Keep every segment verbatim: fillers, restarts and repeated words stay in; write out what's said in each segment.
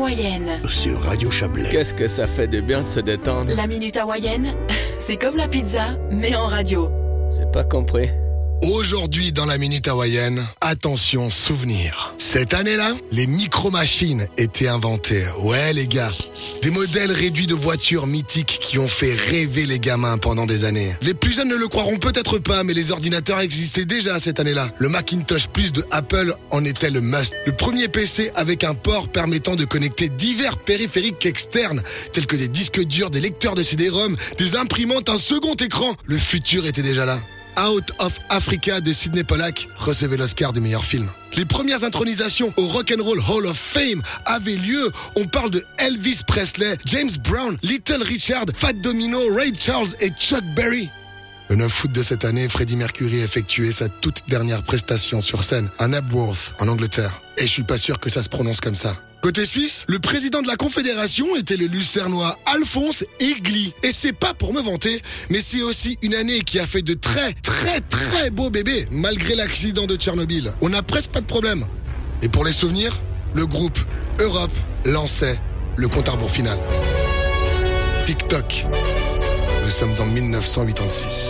hawaïenne. Sur Radio Chablais. Qu'est-ce que ça fait de bien de se détendre. La minute hawaïenne, c'est comme la pizza, mais en radio. J'ai pas compris. Aujourd'hui, dans la Minute Hawaïenne, attention, souvenir. Cette année-là, les micro-machines étaient inventées. Ouais, les gars. Des modèles réduits de voitures mythiques qui ont fait rêver les gamins pendant des années. Les plus jeunes ne le croiront peut-être pas, mais les ordinateurs existaient déjà cette année-là. Le Macintosh Plus de Apple en était le must. Le premier P C avec un port permettant de connecter divers périphériques externes, tels que des disques durs, des lecteurs de C D-ROM, des imprimantes, un second écran. Le futur était déjà là. Out of Africa de Sidney Pollack recevait l'Oscar du meilleur film. Les premières intronisations au Rock'n'Roll Hall of Fame avaient lieu. On parle de Elvis Presley, James Brown, Little Richard, Fat Domino, Ray Charles et Chuck Berry. Le neuf août de cette année, Freddie Mercury effectuait sa toute dernière prestation sur scène à Knebworth, en Angleterre. Et je suis pas sûr que ça se prononce comme ça. Côté suisse, le président de la Confédération était le Lucernois Alphonse Egli. Et c'est pas pour me vanter, mais c'est aussi une année qui a fait de très, très, très beaux bébés, malgré l'accident de Tchernobyl. On n'a presque pas de problème. Et pour les souvenirs, le groupe Europe lançait le compte à rebours final. TikTok. Nous sommes en dix-neuf cent quatre-vingt-six.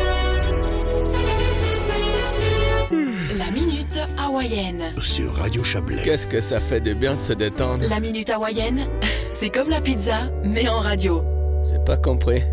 La minute hawaïenne. Sur Radio Chablais. Qu'est-ce que ça fait de bien de se détendre. La minute hawaïenne, c'est comme la pizza, mais en radio. J'ai pas compris.